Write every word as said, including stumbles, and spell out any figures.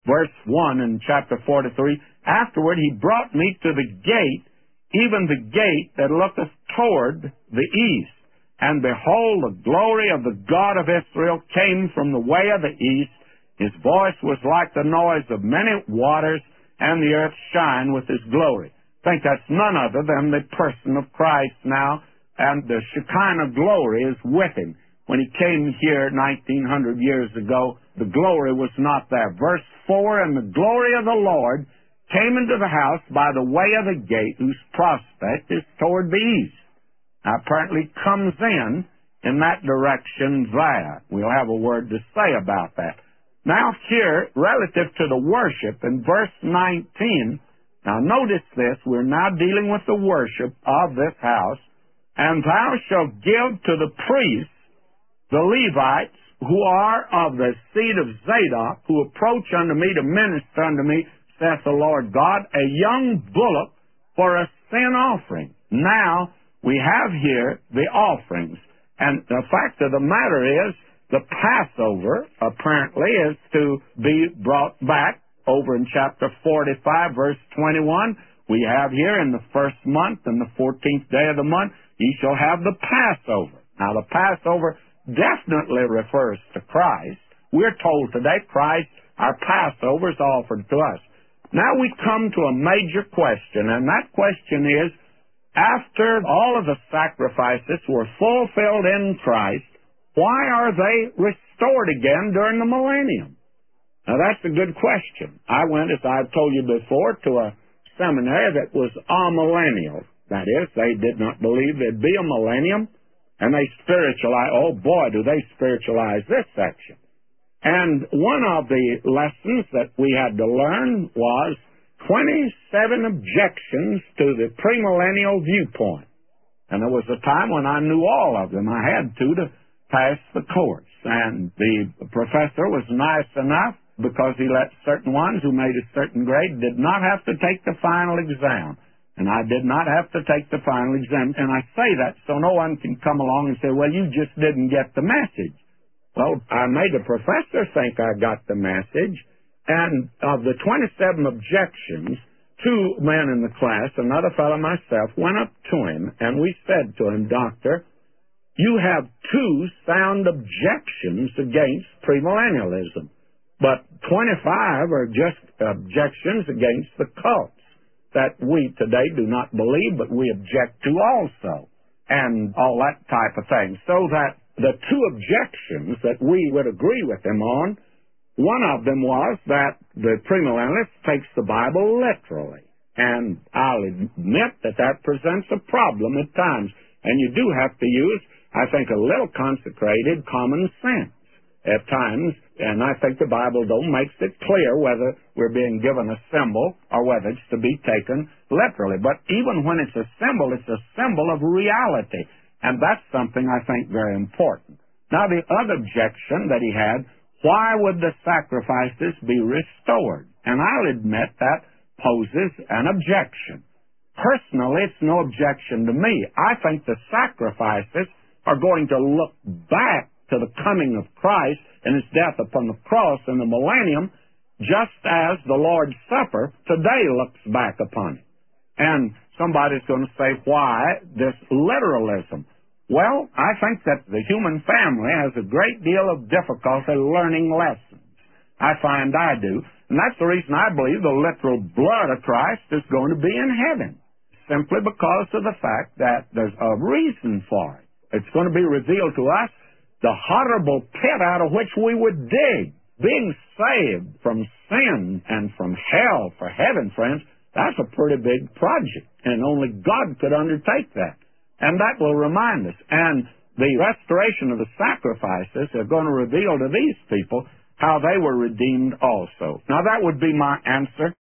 Verse one in chapter forty-three, afterward he brought me to the gate, even the gate that looketh toward the east. And behold, the glory of the God of Israel came from the way of the east. His voice was like the noise of many waters, and the earth shined with his glory. I think that's none other than the person of Christ now, and the Shekinah glory is with him. When he came here nineteen hundred years ago, the glory was not there. Verse four, and the glory of the Lord came into the house by the way of the gate, whose prospect is toward the east. Now, apparently comes in in that direction there. We'll have a word to say about that. Now here, relative to the worship, in verse nineteen, now notice this, we're now dealing with the worship of this house. And thou shalt give to the priests, the Levites, who are of the seed of Zadok, who approach unto me to minister unto me, saith the Lord God, a young bullock for a sin offering. Now, we have here the offerings. And the fact of the matter is, the Passover, apparently, is to be brought back over in chapter forty-five, verse twenty-one. We have here in the first month and the fourteenth day of the month, ye shall have the Passover. Now, the Passover definitely refers to Christ. We're told today Christ, our Passover, is offered to us. Now we come to a major question, and that question is, after all of the sacrifices were fulfilled in Christ, why are they restored again during the millennium? Now that's a good question. I went, as I've told you before, to a seminary that was amillennial. That is, they did not believe there'd be a millennium, and they spiritualize, oh boy, do they spiritualize this section. And one of the lessons that we had to learn was twenty-seven objections to the premillennial viewpoint. And there was a time when I knew all of them. I had to to pass the course. And the professor was nice enough, because he let certain ones who made a certain grade did not have to take the final exam. And I did not have to take the final exam. And I say that so no one can come along and say, well, you just didn't get the message. Well, I made the professor think I got the message. And of the twenty-seven objections, two men in the class, another fellow myself, went up to him, and we said to him, Doctor, you have two sound objections against premillennialism, but twenty-five are just objections against the cults that we today do not believe, but we object to also, and all that type of thing. So that the two objections that we would agree with him on, one of them was that the premillennialist takes the Bible literally. And I'll admit that that presents a problem at times. And you do have to use, I think, a little consecrated common sense at times. And I think the Bible, though, makes it clear whether we're being given a symbol or whether it's to be taken literally. But even when it's a symbol, it's a symbol of reality. And that's something I think very important. Now, the other objection that he had, why would the sacrifices be restored? And I'll admit that poses an objection. Personally, it's no objection to me. I think the sacrifices are going to look back to the coming of Christ and his death upon the cross in the millennium, just as the Lord's Supper today looks back upon it. And somebody's going to say, why this literalism? Well, I think that the human family has a great deal of difficulty learning lessons. I find I do. And that's the reason I believe the literal blood of Christ is going to be in heaven, simply because of the fact that there's a reason for it. It's going to be revealed to us the horrible pit out of which we would dig. Being saved from sin and from hell for heaven, friends, that's a pretty big project, and only God could undertake that. And that will remind us. And the restoration of the sacrifices are going to reveal to these people how they were redeemed also. Now, that would be my answer.